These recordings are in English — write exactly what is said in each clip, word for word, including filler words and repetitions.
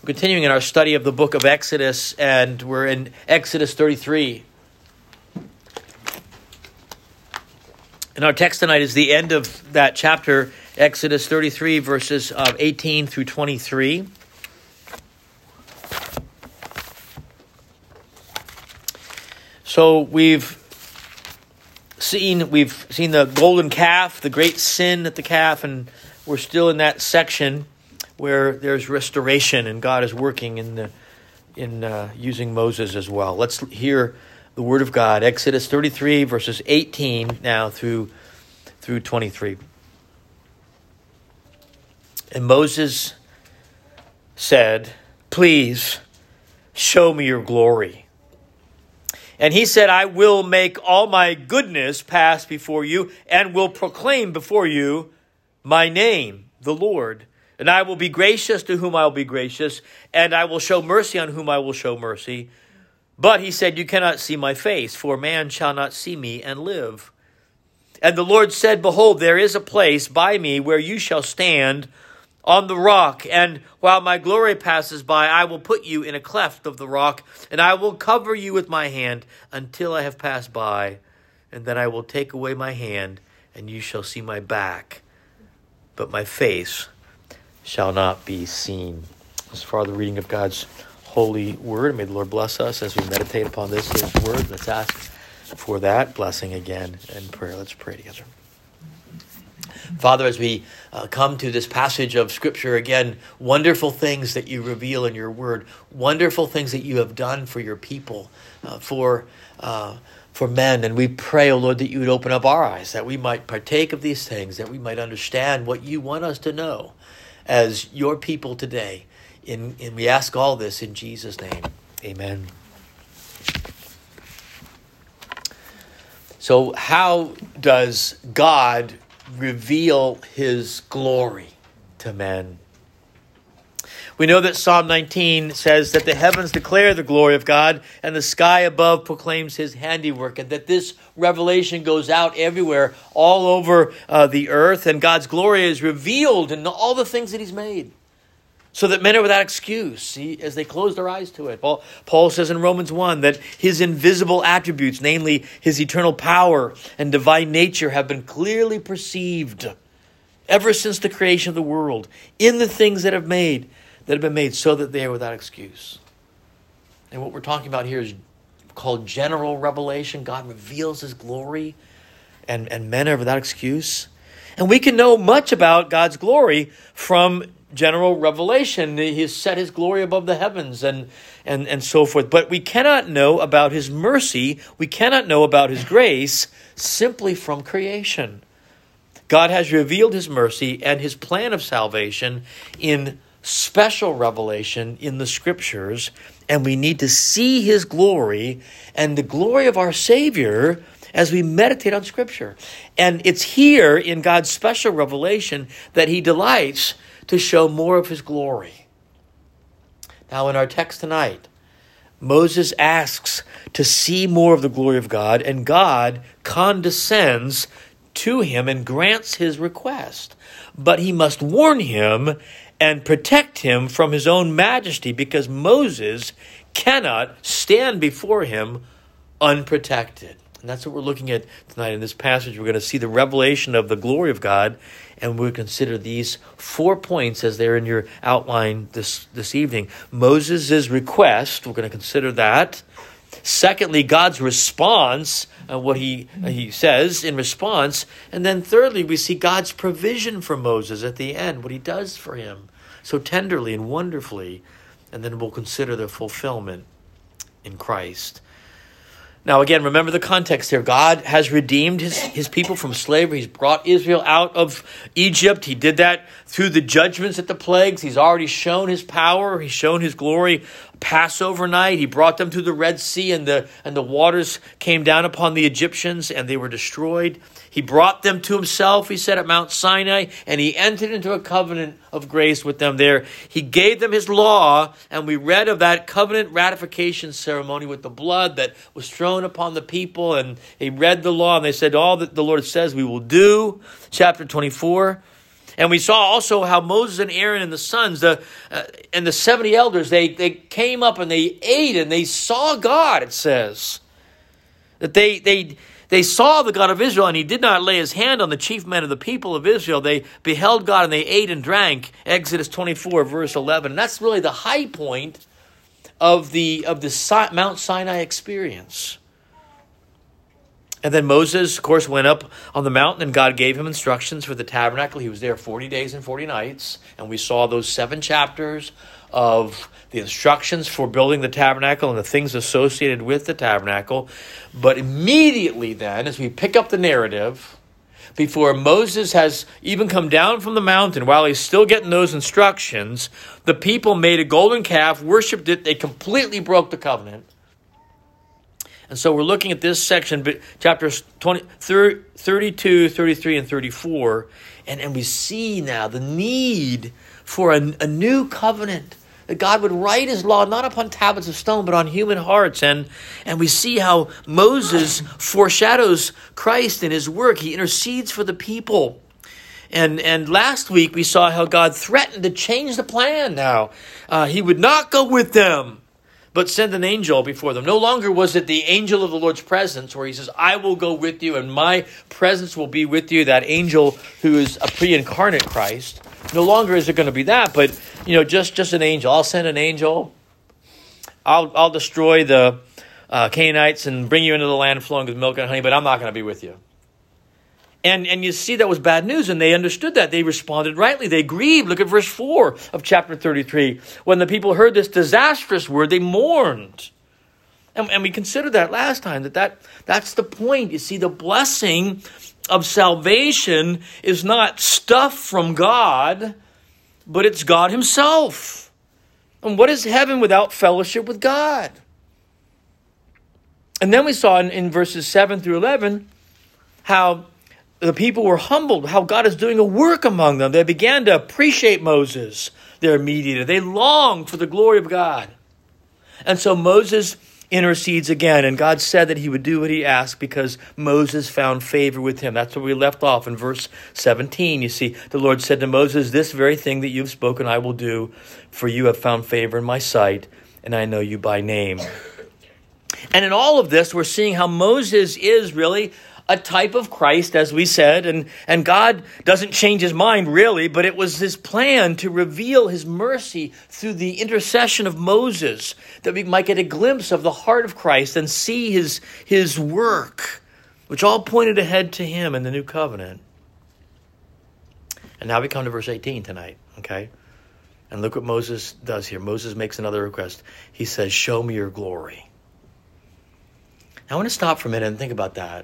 We're continuing in our study of the book of Exodus, and we're in Exodus thirty-three. And our text tonight is the end of that chapter, Exodus thirty-three, verses uh, eighteen through twenty-three. So we've seen we've seen the golden calf, the great sin at the calf, and we're still in that section where there's restoration and God is working in the in uh, using Moses as well. Let's hear the word of God. Exodus thirty-three, verses eighteen now through through twenty-three. And Moses said, "Please show me your glory." And he said, "I will make all my goodness pass before you and will proclaim before you my name, the Lord. And I will be gracious to whom I will be gracious, and I will show mercy on whom I will show mercy. But he said, you cannot see my face, for man shall not see me and live. And the Lord said, behold, there is a place by me where you shall stand on the rock. And while my glory passes by, I will put you in a cleft of the rock, and I will cover you with my hand until I have passed by. And then I will take away my hand, and you shall see my back, but my face shall not be seen." As far as the reading of God's holy word, may the Lord bless us as we meditate upon this, his word. Let's ask for that blessing again in prayer. Let's pray together. Father, as we uh, come to this passage of Scripture again, wonderful things that you reveal in your word, wonderful things that you have done for your people, uh, for uh, for men. And we pray, O Lord, that you would open up our eyes, that we might partake of these things, that we might understand what you want us to know as your people today. In, and we ask all this in Jesus' name. Amen. So how does God reveal his glory to men? We know that Psalm nineteen says that the heavens declare the glory of God and the sky above proclaims his handiwork, and that this revelation goes out everywhere, all over uh, the earth, and God's glory is revealed in all the things that he's made, so that men are without excuse he, as they close their eyes to it. Paul, Paul says in Romans one that his invisible attributes, namely his eternal power and divine nature, have been clearly perceived ever since the creation of the world in the things that have made that have been made, so that they are without excuse. And what we're talking about here is called general revelation. God reveals his glory, and, and men are without excuse. And we can know much about God's glory from general revelation. He has set his glory above the heavens and, and, and so forth. But we cannot know about his mercy, we cannot know about his grace simply from creation. God has revealed his mercy and his plan of salvation in special revelation in the Scriptures, and we need to see his glory and the glory of our Savior as we meditate on Scripture. And it's here in God's special revelation that he delights to show more of his glory. Now, in our text tonight, Moses asks to see more of the glory of God, and God condescends to him and grants his request. But he must warn him and protect him from his own majesty, because Moses cannot stand before him unprotected. And that's what we're looking at tonight in this passage. We're going to see the revelation of the glory of God, and we'll consider these four points as they're in your outline this, this evening. Moses' request, we're going to consider that. Secondly, God's response, uh, what he uh, he says in response. And then thirdly, we see God's provision for Moses at the end, what he does for him so tenderly and wonderfully. And then we'll consider the fulfillment in Christ. Now, again, remember the context here. God has redeemed his, his people from slavery. He's brought Israel out of Egypt. He did that through the judgments at the plagues. He's already shown his power. He's shown his glory. Passover night, he brought them through the Red Sea, and the and the waters came down upon the Egyptians, and they were destroyed. He brought them to himself, he said, at Mount Sinai, and he entered into a covenant of grace with them there. He gave them his law, and we read of that covenant ratification ceremony with the blood that was thrown upon the people, and he read the law, and they said, all that the Lord says we will do, chapter twenty-four. And we saw also how Moses and Aaron and the sons, the uh, and the seventy elders, they, they came up and they ate and they saw God, it says. That they they they saw the God of Israel, and he did not lay his hand on the chief men of the people of Israel. They beheld God and they ate and drank. Exodus twenty-four, verse eleven. And that's really the high point of the of the Mount Sinai experience. And then Moses, of course, went up on the mountain, and God gave him instructions for the tabernacle. He was there forty days and forty nights, and we saw those seven chapters of the instructions for building the tabernacle and the things associated with the tabernacle. But immediately then, as we pick up the narrative, before Moses has even come down from the mountain, while he's still getting those instructions, the people made a golden calf, worshipped it, they completely broke the covenant. And so we're looking at this section, chapters twenty, thirty-two, thirty-three, and thirty-four, and, and we see now the need for a, a new covenant, that God would write his law not upon tablets of stone, but on human hearts. And, and we see how Moses foreshadows Christ in his work. He intercedes for the people. And, and last week we saw how God threatened to change the plan now. Uh, he would not go with them, but send an angel before them. No longer was it the angel of the Lord's presence, where he says, I will go with you and my presence will be with you, that angel who is a pre-incarnate Christ. No longer is it going to be that, but you know, just, just an angel. I'll send an angel. I'll I'll destroy the uh, Canaanites and bring you into the land flowing with milk and honey, but I'm not going to be with you. And and you see that was bad news, and they understood that. They responded rightly. They grieved. Look at verse four of chapter thirty-three. When the people heard this disastrous word, they mourned. And, and we considered that last time, that, that that's the point. You see, the blessing of salvation is not stuff from God, but it's God himself. And what is heaven without fellowship with God? And then we saw in, in verses seven through eleven how the people were humbled, how God is doing a work among them. They began to appreciate Moses, their mediator. They longed for the glory of God. And so Moses intercedes again, and God said that he would do what he asked because Moses found favor with him. That's where we left off in verse seventeen. You see, the Lord said to Moses, this very thing that you've spoken I will do, for you have found favor in my sight, and I know you by name. And in all of this, we're seeing how Moses is really a type of Christ, as we said, and, and God doesn't change his mind really, but it was his plan to reveal his mercy through the intercession of Moses, that we might get a glimpse of the heart of Christ and see his, his work, which all pointed ahead to him in the new covenant. And now we come to verse eighteen tonight, okay? And look what Moses does here. Moses makes another request. He says, show me your glory. Now, I want to stop for a minute and think about that.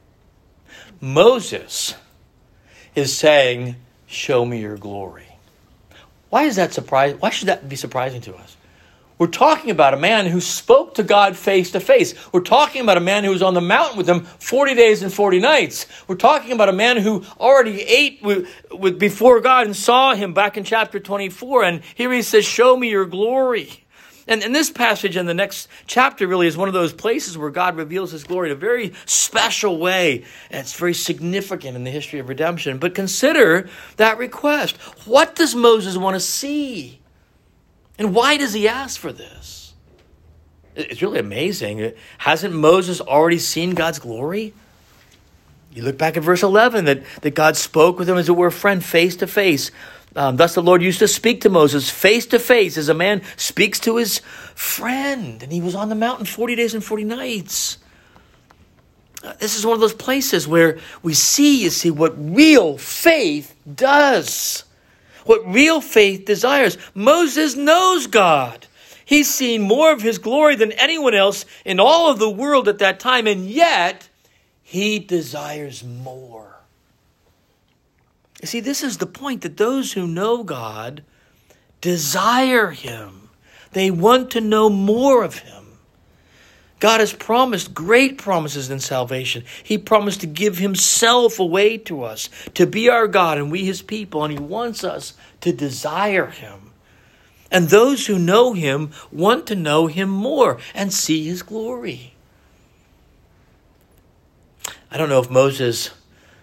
Moses is saying, show me your glory. Why is that surprising? Why should that be surprising to us? We're talking about a man who spoke to God face to face. We're talking about a man who was on the mountain with him forty days and forty nights. We're talking about a man who already ate with, with before God and saw him back in chapter twenty-four. And here he says, show me your glory. And, and this passage in the next chapter really is one of those places where God reveals his glory in a very special way. And it's very significant in the history of redemption. But consider that request. What does Moses want to see? And why does he ask for this? It's really amazing. Hasn't Moses already seen God's glory? You look back at verse eleven, that, that God spoke with him as it were a friend face to face. Um, thus the Lord used to speak to Moses face to face as a man speaks to his friend. And he was on the mountain forty days and forty nights. Uh, this is one of those places where we see, you see, what real faith does. What real faith desires. Moses knows God. He's seen more of his glory than anyone else in all of the world at that time. And yet, he desires more. You see, this is the point, that those who know God desire him. They want to know more of him. God has promised great promises in salvation. He promised to give himself away to us, to be our God and we his people, and he wants us to desire him. And those who know him want to know him more and see his glory. I don't know if Moses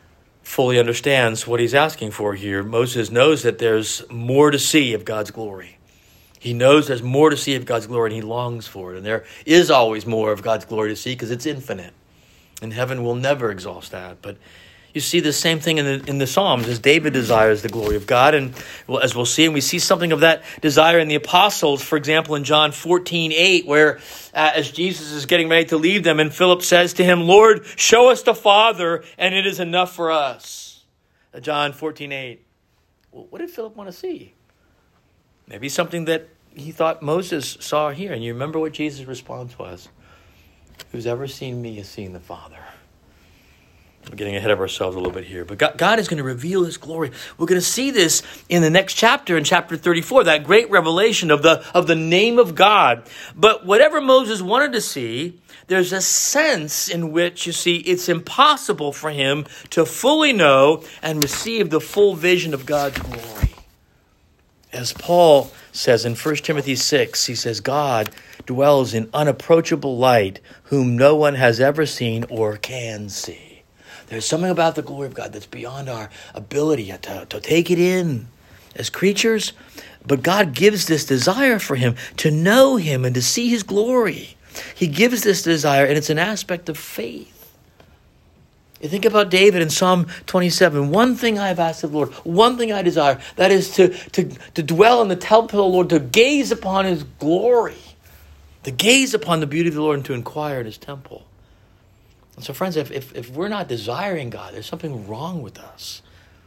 fully understands what he's asking for here. Moses knows that there's more to see of God's glory. He knows there's more to see of God's glory, and he longs for it. And there is always more of God's glory to see because it's infinite. And heaven will never exhaust that. But you see the same thing in the, in the Psalms as David desires the glory of God. And well, as we'll see, and we see something of that desire in the apostles, for example, in John fourteen eight, where uh, as Jesus is getting ready to leave them, and Philip says to him, "Lord, show us the Father, and it is enough for us." Uh, John fourteen eight. Well, what did Philip want to see? Maybe something that he thought Moses saw here. And you remember what Jesus' response was? "Who's ever seen me has seen the Father." We're getting ahead of ourselves a little bit here. But God, God is going to reveal his glory. We're going to see this in the next chapter, in chapter thirty-four, that great revelation of the, of the name of God. But whatever Moses wanted to see, there's a sense in which, you see, it's impossible for him to fully know and receive the full vision of God's glory. As Paul says in First Timothy six, he says, God dwells in unapproachable light, whom no one has ever seen or can see. There's something about the glory of God that's beyond our ability to, to take it in as creatures. But God gives this desire for him to know him and to see his glory. He gives this desire, and it's an aspect of faith. You think about David in Psalm twenty-seven. One thing I have asked of the Lord, one thing I desire, that is to, to, to dwell in the temple of the Lord, to gaze upon his glory, to gaze upon the beauty of the Lord, and to inquire at his temple. And so, friends, if, if, if we're not desiring God, there's something wrong with us.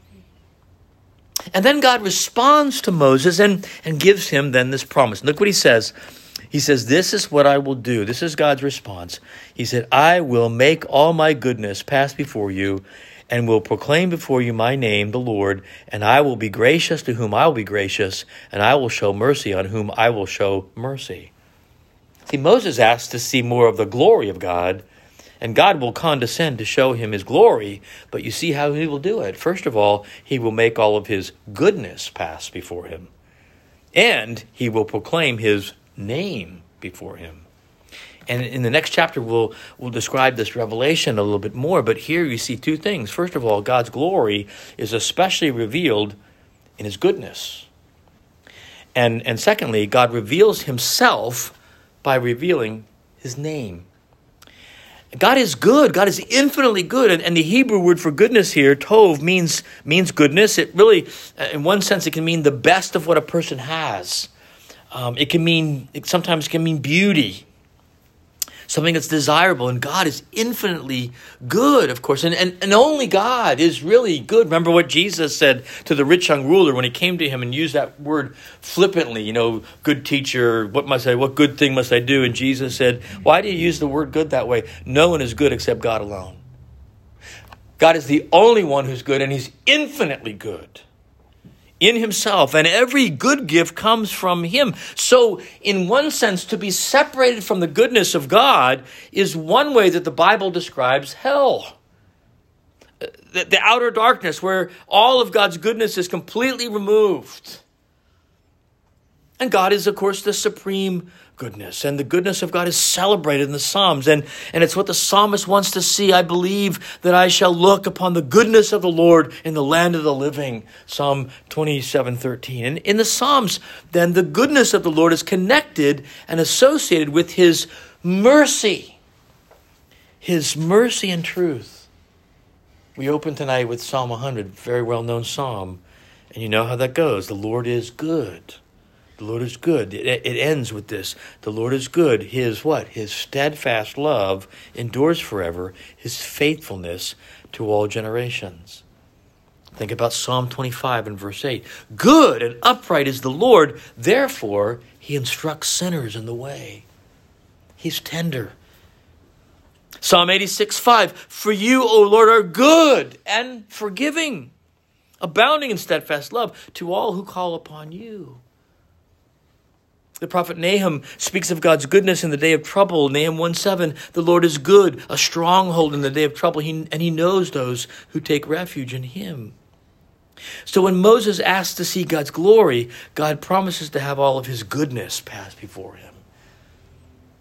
And then God responds to Moses and, and gives him then this promise. Look what he says. He says, "This is what I will do." This is God's response. He said, "I will make all my goodness pass before you and will proclaim before you my name, the Lord, and I will be gracious to whom I will be gracious, and I will show mercy on whom I will show mercy." See, Moses asked to see more of the glory of God, and God will condescend to show him his glory, but you see how he will do it. First of all, he will make all of his goodness pass before him, and he will proclaim his name before him. And in the next chapter, we'll, we'll describe this revelation a little bit more, but here you see two things. First of all, God's glory is especially revealed in his goodness. And, and secondly, God reveals himself by revealing his name. God is good. God is infinitely good. And, and the Hebrew word for goodness here, tov, means, means goodness. It really, in one sense, it can mean the best of what a person has. Um, it can mean, it sometimes can mean beauty, something that's desirable. And God is infinitely good, of course. And, and, and only God is really good. Remember what Jesus said to the rich young ruler when he came to him and used that word flippantly, you know, good teacher, what must I, what good thing must I do? And Jesus said, why do you use the word good that way? No one is good except God alone. God is the only one who's good, and he's infinitely good in himself, and every good gift comes from him. So in one sense, to be separated from the goodness of God is one way that the Bible describes hell. The, the outer darkness where all of God's goodness is completely removed. And God is, of course, the supreme goodness. And the goodness of God is celebrated in the Psalms. And, and it's what the psalmist wants to see. I believe that I shall look upon the goodness of the Lord in the land of the living. Psalm twenty-seven thirteen. And in the Psalms, then, the goodness of the Lord is connected and associated with his mercy. His mercy and truth. We open tonight with Psalm one hundred, very well-known psalm. And you know how that goes. The Lord is good. The Lord is good. It, it ends with this. The Lord is good. His what? His steadfast love endures forever. His faithfulness to all generations. Think about Psalm twenty-five and verse eight. Good and upright is the Lord. Therefore, he instructs sinners in the way. He's tender. Psalm eighty-six five. For you, O Lord, are good and forgiving, abounding in steadfast love to all who call upon you. The prophet Nahum speaks of God's goodness in the day of trouble. Nahum one seven, the Lord is good, a stronghold in the day of trouble, he, and he knows those who take refuge in him. So when Moses asks to see God's glory, God promises to have all of his goodness pass before him.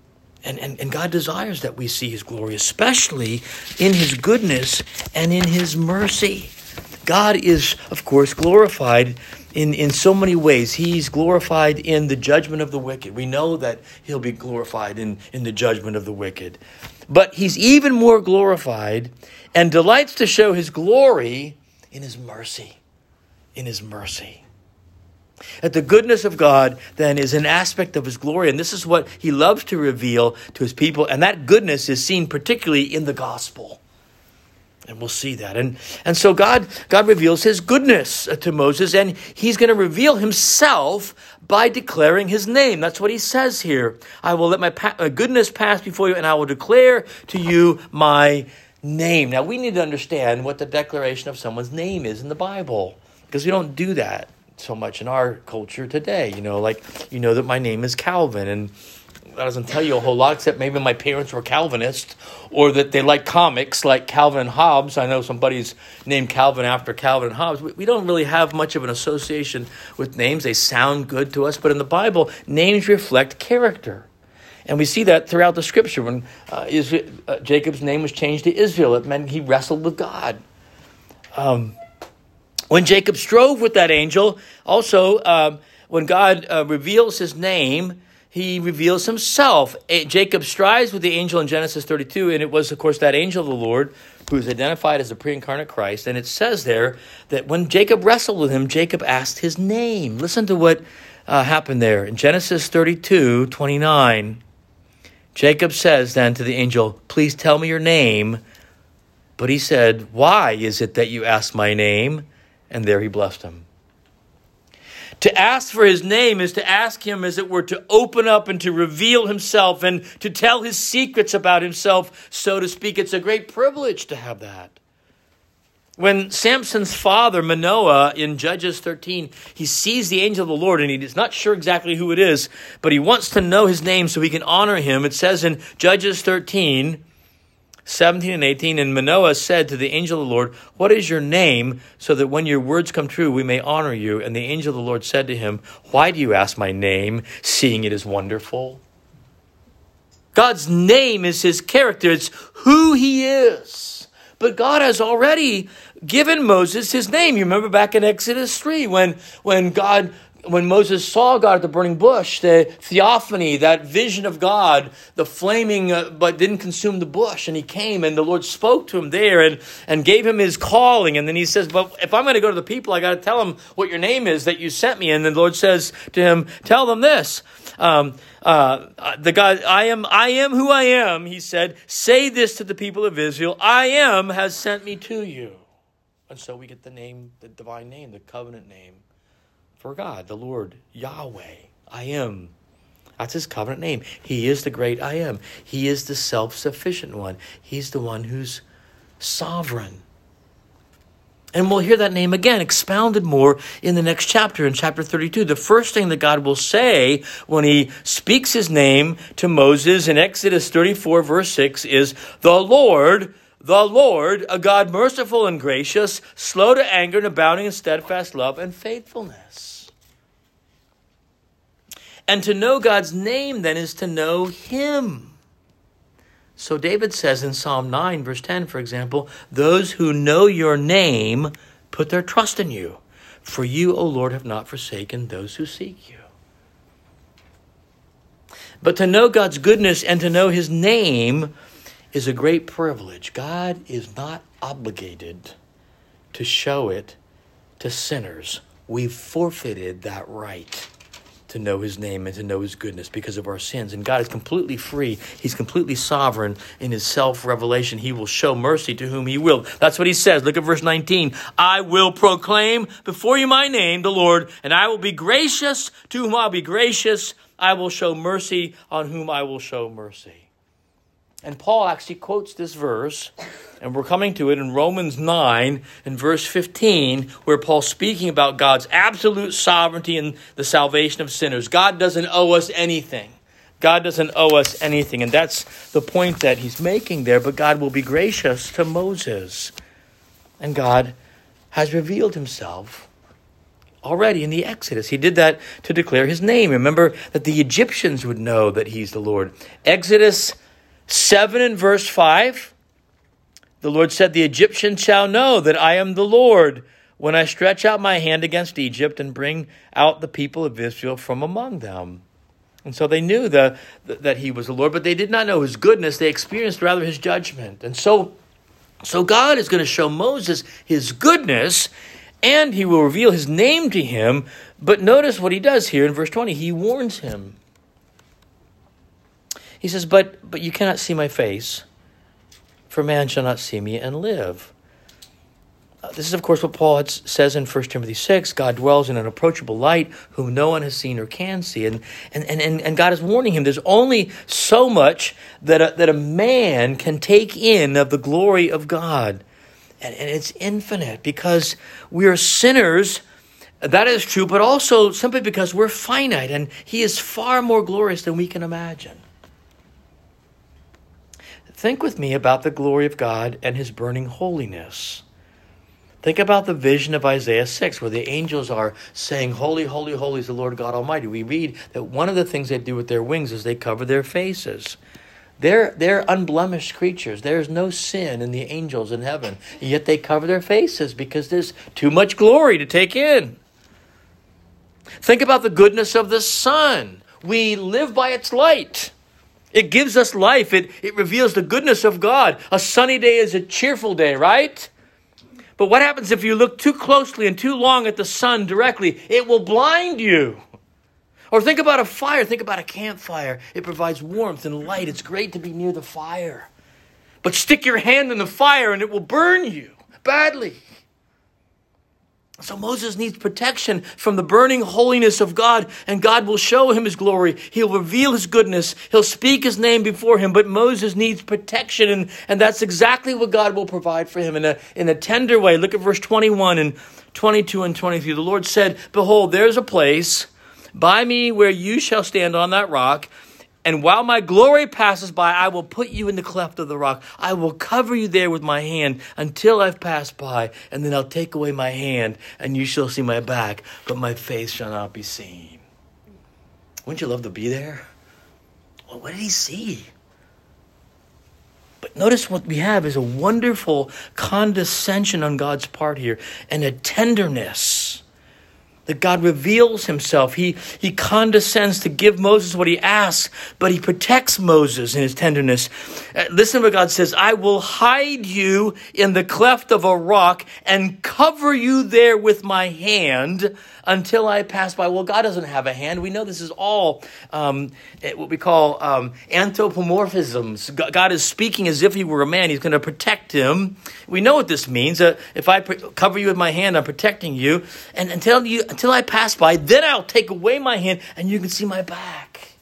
And, and, and God desires that we see his glory, especially in his goodness and in his mercy. God is, of course, glorified in, in so many ways. He's glorified in the judgment of the wicked. We know that he'll be glorified in, in the judgment of the wicked. But he's even more glorified and delights to show his glory in his mercy. In his mercy. That the goodness of God, then, is an aspect of his glory. And this is what he loves to reveal to his people. And that goodness is seen particularly in the gospel. And we'll see that. And, and so God, God reveals his goodness to Moses. And he's going to reveal himself by declaring his name. That's what he says here. I will let my pa- uh, goodness pass before you, and I will declare to you my name. Now, we need to understand what the declaration of someone's name is in the Bible. Because we don't do that so much in our culture today. You know, like, you know that my name is Calvin, and that doesn't tell you a whole lot, except maybe my parents were Calvinists, or that they like comics like Calvin and Hobbes. I know somebody's named Calvin after Calvin and Hobbes. We, we don't really have much of an association with names. They sound good to us, but in the Bible, names reflect character. And we see that throughout the scripture. When uh, Israel, uh, Jacob's name was changed to Israel, it meant he wrestled with God. Um, when Jacob strove with that angel, also um, when God uh, reveals his name, he reveals himself. Jacob strives with the angel in Genesis thirty-two, and it was, of course, that angel of the Lord who is identified as the pre-incarnate Christ. And it says there that when Jacob wrestled with him, Jacob asked his name. Listen to what uh, happened there. In Genesis thirty-two twenty-nine, Jacob says then to the angel, "Please tell me your name." But he said, "Why is it that you ask my name?" And there he blessed him. To ask for his name is to ask him, as it were, to open up and to reveal himself and to tell his secrets about himself, so to speak. It's a great privilege to have that. When Samson's father, Manoah, in Judges thirteen, he sees the angel of the Lord, and he's not sure exactly who it is, but he wants to know his name so he can honor him. It says in Judges thirteen, seventeen and eighteen, and Manoah said to the angel of the Lord, "What is your name, so that when your words come true, we may honor you?" And the angel of the Lord said to him, "Why do you ask my name, seeing it is wonderful?" God's name is his character. It's who he is. But God has already given Moses his name. You remember back in Exodus three, when, when God... When Moses saw God at the burning bush, the theophany, that vision of God, the flaming, uh, but didn't consume the bush. And he came and the Lord spoke to him there and, and gave him his calling. And then he says, "But if I'm going to go to the people, I got to tell them what your name is that you sent me." And the Lord says to him, "Tell them this. Um, uh, the God, I am, I am who I am," he said. "Say this to the people of Israel. I am has sent me to you." And so we get the name, the divine name, the covenant name. For God, the Lord, Yahweh, I am. That's his covenant name. He is the great I am. He is the self-sufficient one. He's the one who's sovereign. And we'll hear that name again expounded more in the next chapter, in chapter thirty-two. The first thing that God will say when he speaks his name to Moses in Exodus thirty-four, verse six, is, "The Lord, the Lord, a God merciful and gracious, slow to anger and abounding in steadfast love and faithfulness." And to know God's name, then, is to know him. So David says in Psalm nine, verse ten, for example, "Those who know your name put their trust in you. For you, O Lord, have not forsaken those who seek you." But to know God's goodness and to know his name is a great privilege. God is not obligated to show it to sinners. We've forfeited that right to know his name and to know his goodness because of our sins. And God is completely free. He's completely sovereign in his self-revelation. He will show mercy to whom he will. That's what he says. Look at verse nineteen. "I will proclaim before you my name, the Lord, and I will be gracious to whom I'll be gracious. I will show mercy on whom I will show mercy." And Paul actually quotes this verse, and we're coming to it in Romans nine and verse fifteen, where Paul's speaking about God's absolute sovereignty in the salvation of sinners. God doesn't owe us anything. God doesn't owe us anything. And that's the point that he's making there. But God will be gracious to Moses. And God has revealed himself already in the Exodus. He did that to declare his name. Remember that the Egyptians would know that he's the Lord. Exodus seven and verse five, the Lord said, the Egyptians shall know that I am the Lord when I stretch out my hand against Egypt and bring out the people of Israel from among them. And so they knew the, that he was the Lord, but they did not know his goodness. They experienced rather his judgment. And so, so God is going to show Moses his goodness, and he will reveal his name to him. But notice what he does here in verse twenty. He warns him. He says, but, but you cannot see my face, for man shall not see me and live. Uh, this is, of course, what Paul had, says in First Timothy six. God dwells in an approachable light whom no one has seen or can see. And, and, and, and God is warning him. There's only so much that a, that a man can take in of the glory of God. And, and it's infinite because we are sinners. That is true, but also simply because we're finite. And he is far more glorious than we can imagine. Think with me about the glory of God and his burning holiness. Think about the vision of Isaiah six, where the angels are saying, holy, holy, holy is the Lord God Almighty. We read that one of the things they do with their wings is they cover their faces. They're, they're unblemished creatures. There's no sin in the angels in heaven. Yet they cover their faces because there's too much glory to take in. Think about the goodness of the sun. We live by its light. It gives us life. It, it reveals the goodness of God. A sunny day is a cheerful day, right? But what happens if you look too closely and too long at the sun directly? It will blind you. Or think about a fire. Think about a campfire. It provides warmth and light. It's great to be near the fire. But stick your hand in the fire and it will burn you badly. So Moses needs protection from the burning holiness of God, and God will show him his glory. He'll reveal his goodness. He'll speak his name before him, but Moses needs protection, and, and that's exactly what God will provide for him in a, in a tender way. Look at verse twenty-one and twenty-two and twenty-three. The Lord said, behold, there's a place by me where you shall stand on that rock, and while my glory passes by, I will put you in the cleft of the rock. I will cover you there with my hand until I've passed by, and then I'll take away my hand, and you shall see my back, but my face shall not be seen. Wouldn't you love to be there? Well, what did he see? But notice what we have is a wonderful condescension on God's part here, and a tenderness. That God reveals himself. He, he condescends to give Moses what he asks, but he protects Moses in his tenderness. Uh, listen to what God says. I will hide you in the cleft of a rock and cover you there with my hand until I pass by. Well, God doesn't have a hand. We know this is all um, what we call um, anthropomorphisms. God is speaking as if he were a man. He's going to protect him. We know what this means. Uh, if I pre- cover you with my hand, I'm protecting you. And until you, until I pass by, then I'll take away my hand and you can see my back.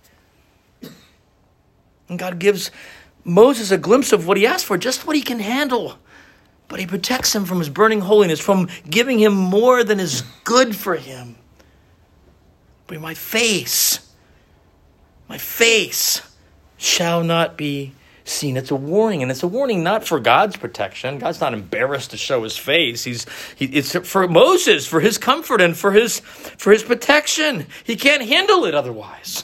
And God gives Moses a glimpse of what he asked for, just what he can handle. But he protects him from his burning holiness, from giving him more than is good for him. But my face, my face shall not be seen. It's a warning, and it's a warning not for God's protection. God's not embarrassed to show his face. He's he, it's for Moses, for his comfort and for his for his protection. He can't handle it otherwise.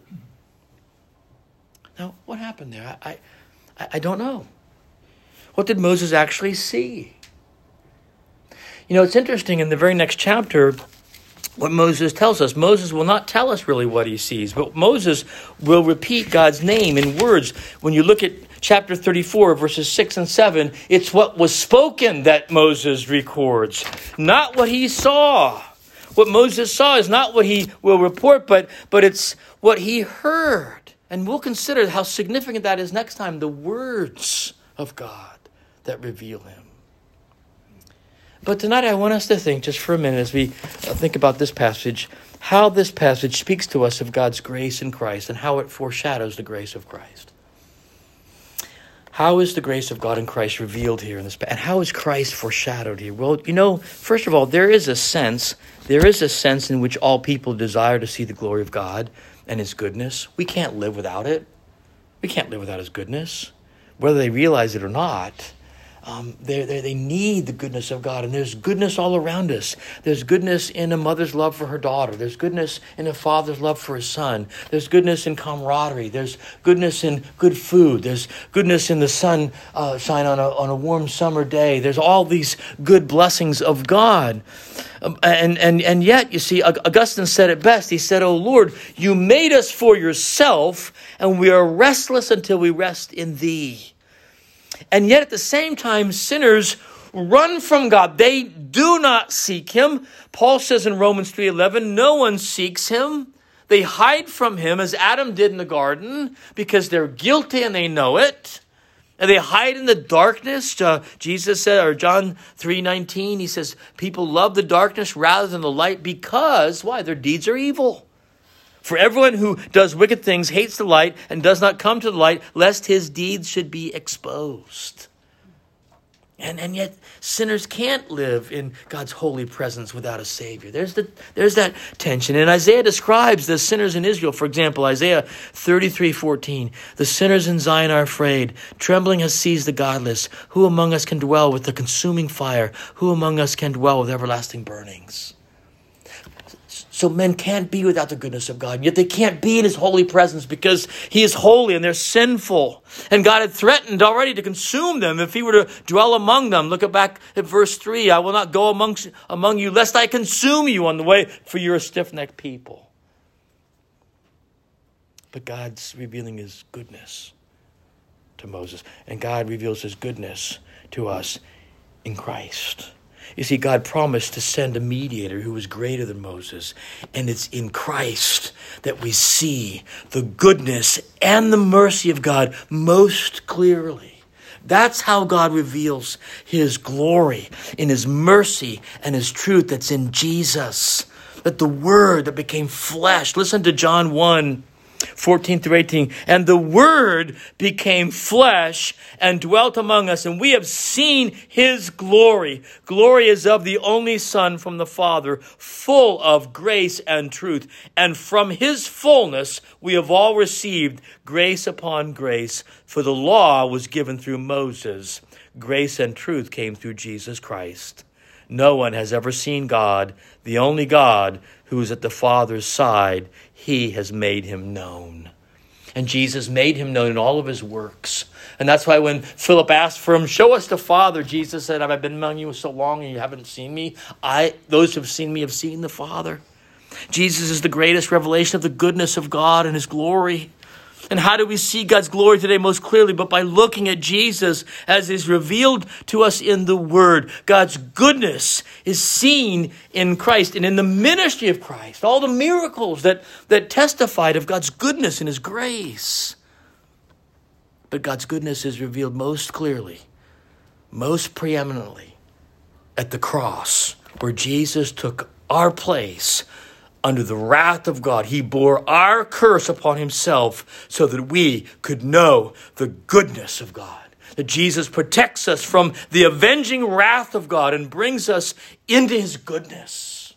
Now, what happened there? I I, I don't know. What did Moses actually see? You know, it's interesting in the very next chapter what Moses tells us. Moses will not tell us really what he sees, but Moses will repeat God's name in words. When you look at chapter thirty-four, verses six and seven, it's what was spoken that Moses records, not what he saw. What Moses saw is not what he will report, but, but it's what he heard. And we'll consider how significant that is next time, the words of God that reveal him. But tonight I want us to think just for a minute as we think about this passage, how this passage speaks to us of God's grace in Christ and how it foreshadows the grace of Christ. How is the grace of God in Christ revealed here in this passage? And how is Christ foreshadowed here? Well, you know, first of all, there is a sense, there is a sense in which all people desire to see the glory of God and his goodness. We can't live without it. We can't live without his goodness, whether they realize it or not. Um, they they need the goodness of God. And there's goodness all around us. There's goodness in a mother's love for her daughter. There's goodness in a father's love for his son. There's goodness in camaraderie. There's goodness in good food. There's goodness in the sun uh, shine on a, on a warm summer day. There's all these good blessings of God. Um, and, and, and yet, you see, Augustine said it best. He said, "O Lord, you made us for yourself, and we are restless until we rest in thee." And yet at the same time, sinners run from God. They do not seek him. Paul says in Romans three eleven, no one seeks him. They hide from him as Adam did in the garden because they're guilty and they know it. And they hide in the darkness. Uh, Jesus said, or John three nineteen, he says, people love the darkness rather than the light because, why? Their deeds are evil. For everyone who does wicked things hates the light and does not come to the light, lest his deeds should be exposed. And, and yet sinners can't live in God's holy presence without a Savior. There's the there's that tension. And Isaiah describes the sinners in Israel. For example, Isaiah thirty-three fourteen. The sinners in Zion are afraid. Trembling has seized the godless. Who among us can dwell with the consuming fire? Who among us can dwell with everlasting burnings? So men can't be without the goodness of God. Yet they can't be in his holy presence because he is holy and they're sinful. And God had threatened already to consume them if he were to dwell among them. Look back at verse three. I will not go amongst, among you lest I consume you on the way, for you're a stiff-necked people. But God's revealing his goodness to Moses. And God reveals his goodness to us in Christ. You see, God promised to send a mediator who was greater than Moses. And it's in Christ that we see the goodness and the mercy of God most clearly. That's how God reveals his glory in his mercy and his truth that's in Jesus. That the Word that became flesh. Listen to John one. fourteen through eighteen. And the Word became flesh and dwelt among us, and we have seen his glory. Glory is of the only Son from the Father, full of grace and truth. And from his fullness we have all received grace upon grace. For the law was given through Moses. Grace and truth came through Jesus Christ. No one has ever seen God, the only God who is at the Father's side. He has made him known. And Jesus made him known in all of his works. And that's why when Philip asked for him, show us the Father, Jesus said, have I been among you so long and you haven't seen me? I, those who have seen me have seen the Father. Jesus is the greatest revelation of the goodness of God and his glory. And how do we see God's glory today most clearly? But by looking at Jesus as is revealed to us in the Word. God's goodness is seen in Christ and in the ministry of Christ. All the miracles that, that testified of God's goodness and his grace. But God's goodness is revealed most clearly, most preeminently at the cross, where Jesus took our place under the wrath of God. He bore our curse upon himself so that we could know the goodness of God. That Jesus protects us from the avenging wrath of God and brings us into his goodness.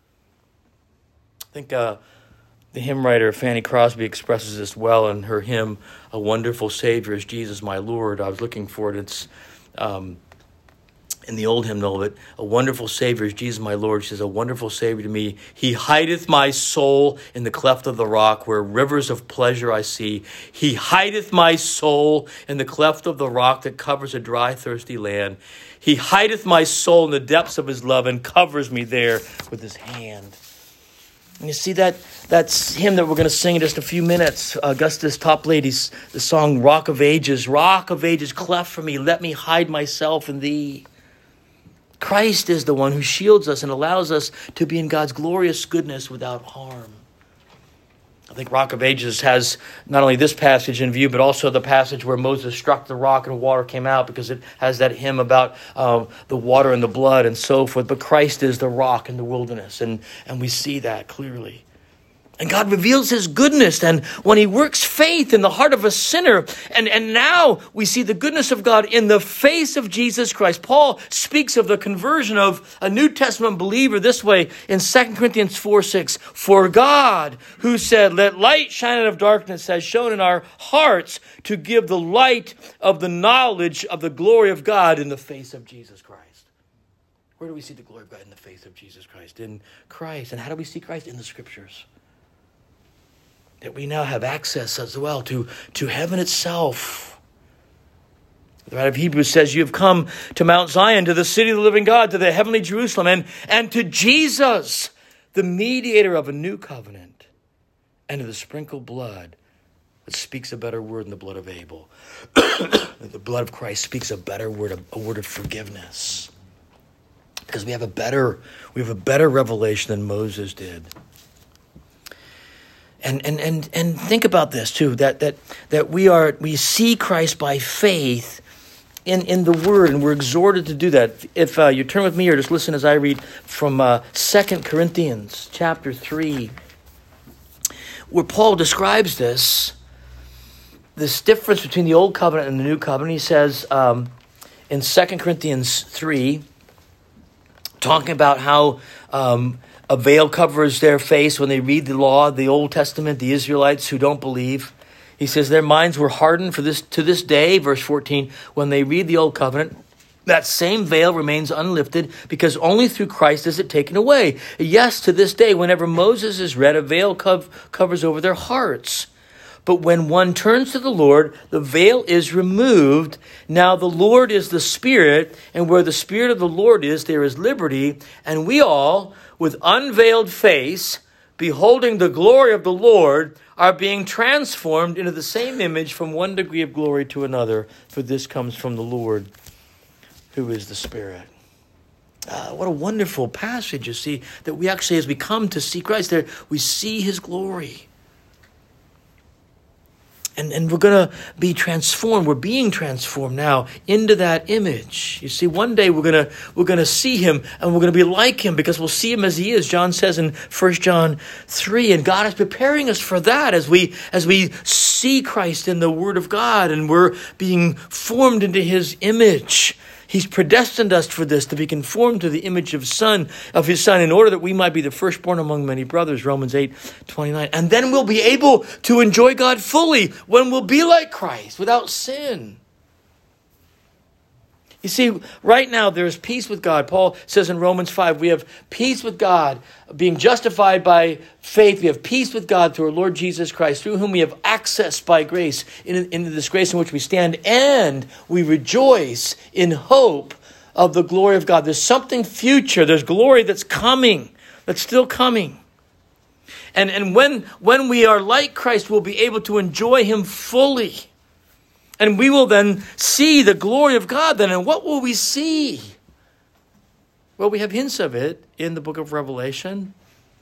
I think uh, the hymn writer Fanny Crosby expresses this well in her hymn, A Wonderful Savior is Jesus my Lord. I was looking for it. It's um, in the old hymnal, but a wonderful Savior is Jesus my Lord. She says, a wonderful Savior to me. He hideth my soul in the cleft of the rock where rivers of pleasure I see. He hideth my soul in the cleft of the rock that covers a dry, thirsty land. He hideth my soul in the depths of his love and covers me there with his hand. And you see that that's hymn that we're going to sing in just a few minutes. Augustus Toplady's the song Rock of Ages. Rock of Ages, cleft for me. Let me hide myself in thee. Christ is the one who shields us and allows us to be in God's glorious goodness without harm. I think Rock of Ages has not only this passage in view, but also the passage where Moses struck the rock and water came out, because it has that hymn about uh, the water and the blood and so forth. But Christ is the rock in the wilderness, and, and we see that clearly. And God reveals his goodness. And when he works faith in the heart of a sinner, and, and now we see the goodness of God in the face of Jesus Christ. Paul speaks of the conversion of a New Testament believer this way in Second Corinthians four six. For God, who said, let light shine out of darkness, has shown in our hearts to give the light of the knowledge of the glory of God in the face of Jesus Christ. Where do we see the glory of God in the face of Jesus Christ? In Christ. And how do we see Christ? In the Scriptures. That we now have access as well to, to heaven itself. The writer of Hebrews says, you have come to Mount Zion, to the city of the living God, to the heavenly Jerusalem, and, and to Jesus, the mediator of a new covenant, and to the sprinkled blood that speaks a better word than the blood of Abel. The blood of Christ speaks a better word, a word of forgiveness. Because we have a better, we have a better revelation than Moses did. And and and and think about this too, that that that we are we see Christ by faith in, in the Word, and we're exhorted to do that. If uh, you turn with me or just listen as I read from uh, Second Corinthians chapter three, where Paul describes this, this difference between the Old Covenant and the New Covenant. He says um, in Second Corinthians three, talking about how um, a veil covers their face when they read the law, the Old Testament, the Israelites who don't believe. He says their minds were hardened for this to this day, verse fourteen, when they read the Old Covenant. That same veil remains unlifted because only through Christ is it taken away. Yes, to this day, whenever Moses is read, a veil cov- covers over their hearts. But when one turns to the Lord, the veil is removed. Now the Lord is the Spirit, and where the Spirit of the Lord is, there is liberty. And we all, with unveiled face, beholding the glory of the Lord, are being transformed into the same image from one degree of glory to another. For this comes from the Lord, who is the Spirit. Uh, what a wonderful passage, you see, that we actually, as we come to see Christ there, we see his glory. And, and we're going to be transformed. We're being transformed now into that image. You see, one day we're going to we're going to see him and we're going to be like him because we'll see him as he is. John says in First John three, and God is preparing us for that as we as we see Christ in the Word of God and we're being formed into his image. He's predestined us for this, to be conformed to the image of son of his Son, in order that we might be the firstborn among many brothers, Romans eight twenty-nine. And then we'll be able to enjoy God fully when we'll be like Christ, without sin. You see, right now there is peace with God. Paul says in Romans five, we have peace with God, being justified by faith. We have peace with God through our Lord Jesus Christ, through whom we have access by grace into, into this grace in which we stand, and we rejoice in hope of the glory of God. There's something future. There's glory that's coming, that's still coming. And, and when, when we are like Christ, we'll be able to enjoy him fully. And we will then see the glory of God then. And what will we see? Well, we have hints of it in the book of Revelation.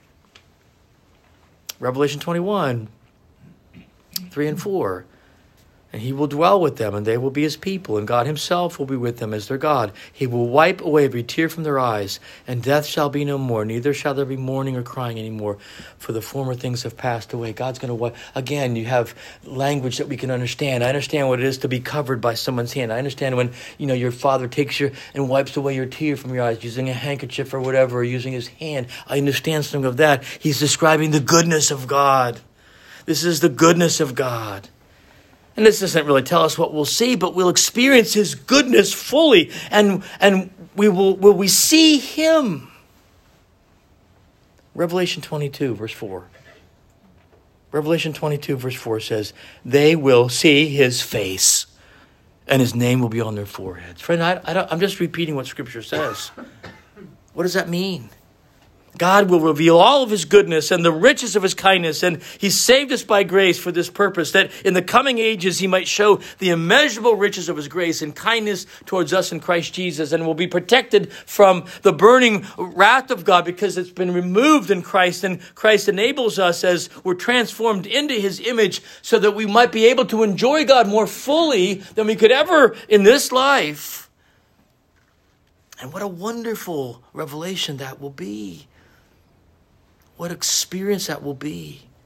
Revelation twenty-one, three and four. And he will dwell with them, and they will be his people, and God himself will be with them as their God. He will wipe away every tear from their eyes, and death shall be no more, neither shall there be mourning or crying anymore, for the former things have passed away. God's going to wipe. Again, you have language that we can understand. I understand what it is to be covered by someone's hand. I understand when, you know, your father takes you and wipes away your tear from your eyes, using a handkerchief or whatever, or using his hand. I understand something of that. He's describing the goodness of God. This is the goodness of God. And this doesn't really tell us what we'll see, but we'll experience his goodness fully. And, and we will, will we see him? Revelation twenty-two, verse four. Revelation twenty-two, verse four says, they will see his face, and his name will be on their foreheads. Friend, I, I don't, I'm just repeating what Scripture says. What does that mean? God will reveal all of his goodness and the riches of his kindness, and he saved us by grace for this purpose, that in the coming ages he might show the immeasurable riches of his grace and kindness towards us in Christ Jesus, and will be protected from the burning wrath of God because it's been removed in Christ, and Christ enables us as we're transformed into his image so that we might be able to enjoy God more fully than we could ever in this life. And what a wonderful revelation that will be. What experience that will be.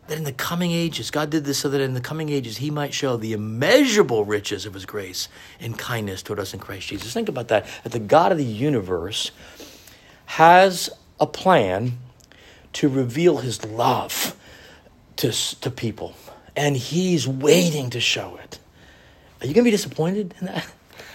that in the coming ages, God did this so that in the coming ages, he might show the immeasurable riches of his grace and kindness toward us in Christ Jesus. Think about that, that the God of the universe has a plan to reveal his love to, to people. And he's waiting to show it. Are you going to be disappointed in that?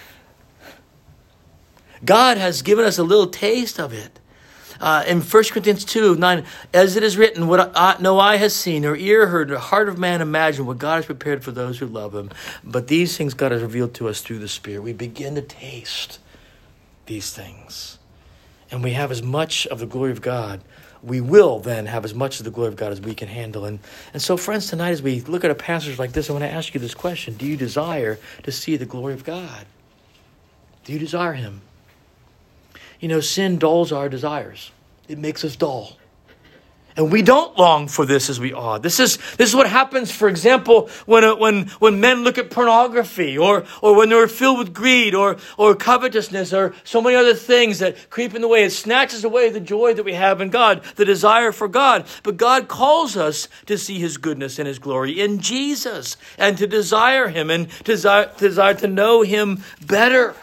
God has given us a little taste of it. Uh, in First Corinthians two, nine, as it is written, what I, no eye has seen, or ear heard, or heart of man imagined, what God has prepared for those who love him. But these things God has revealed to us through the Spirit. We begin to taste these things. And we have as much of the glory of God. We will then have as much of the glory of God as we can handle. And, and so, friends, tonight as we look at a passage like this, I want to ask you this question. Do you desire to see the glory of God? Do you desire him? You know, sin dulls our desires. It makes us dull. And we don't long for this as we ought. This is this is what happens, for example, when uh, when when men look at pornography, or or when they're filled with greed, or or covetousness, or so many other things that creep in the way. It snatches away the joy that we have in God, the desire for God. But God calls us to see his goodness and his glory in Jesus, and to desire him, and desire, desire to know him better.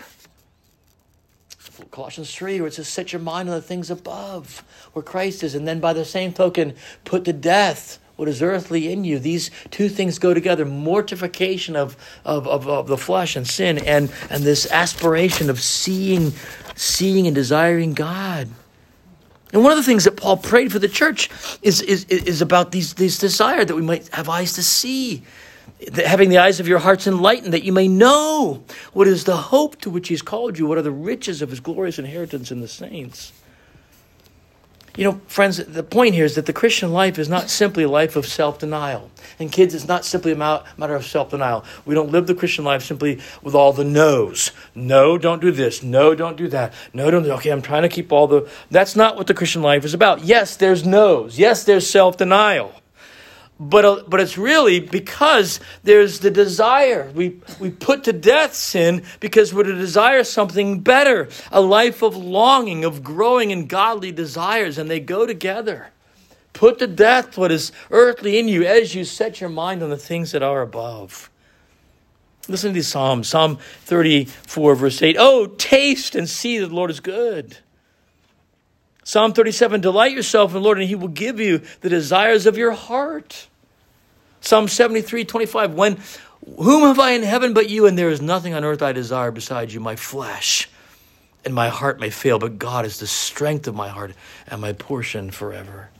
Colossians three, where it says, set your mind on the things above, where Christ is. And then by the same token, put to death what is earthly in you. These two things go together. Mortification of, of, of, of the flesh and sin, and, and this aspiration of seeing, seeing and desiring God. And one of the things that Paul prayed for the church is, is, is about these, this desire that we might have eyes to see. Having the eyes of your hearts enlightened, that you may know what is the hope to which he's called you, what are the riches of his glorious inheritance in the saints. You know, friends, the point here is that the Christian life is not simply a life of self-denial. And kids, it's not simply a matter of self-denial. We don't live the Christian life simply with all the no's. No, don't do this. No, don't do that. No, don't do that. Okay, I'm trying to keep all the... That's not what the Christian life is about. Yes, there's no's. Yes, there's self-denial. But uh, but it's really because there's the desire. We we put to death sin because we're to desire something better, a life of longing, of growing in godly desires, and they go together. Put to death what is earthly in you as you set your mind on the things that are above. Listen to these Psalms. Psalm thirty-four, verse eight. Oh, taste and see that the Lord is good. Psalm thirty-seven, delight yourself in the Lord, and he will give you the desires of your heart. Psalm seventy-three, twenty-five, when, whom have I in heaven but you, and there is nothing on earth I desire besides you. My flesh and my heart may fail, but God is the strength of my heart and my portion forever.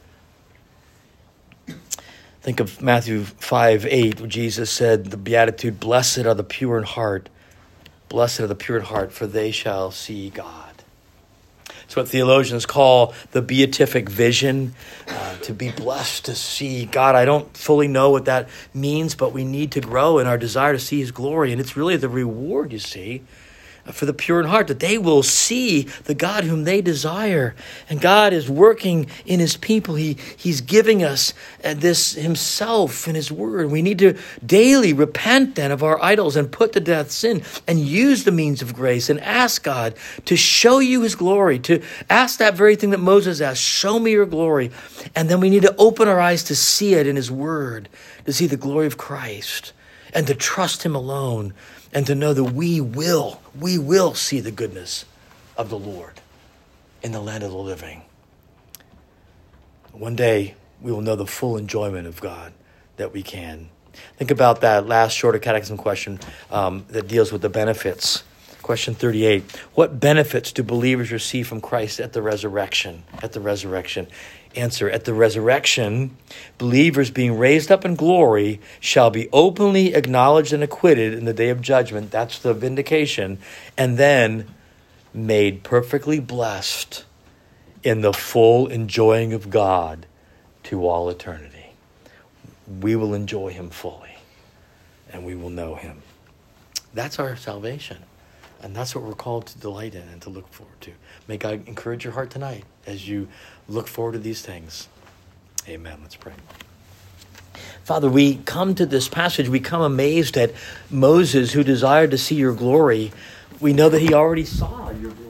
Think of Matthew five, eight, where Jesus said, the beatitude, blessed are the pure in heart, blessed are the pure in heart, for they shall see God. It's what theologians call the beatific vision, uh, to be blessed to see God. I don't fully know what that means, but we need to grow in our desire to see his glory. And it's really the reward, you see, for the pure in heart, that they will see the God whom they desire. And God is working in his people. He, he's giving us this himself in his word. We need to daily repent then of our idols and put to death sin and use the means of grace and ask God to show you his glory, to ask that very thing that Moses asked, show me your glory. And then we need to open our eyes to see it in his word, to see the glory of Christ and to trust him alone. And to know that we will, we will see the goodness of the Lord in the land of the living. One day, we will know the full enjoyment of God that we can. Think about that last shorter catechism question um, that deals with the benefits. Question thirty-eight. What benefits do believers receive from Christ at the resurrection? At the resurrection. Answer, at the resurrection, believers being raised up in glory shall be openly acknowledged and acquitted in the day of judgment. That's the vindication. And then made perfectly blessed in the full enjoying of God to all eternity. We will enjoy him fully, and we will know him. That's our salvation. And that's what we're called to delight in and to look forward to. May God encourage your heart tonight as you look forward to these things. Amen. Let's pray. Father, we come to this passage. We come amazed at Moses, who desired to see your glory. We know that he already saw your glory.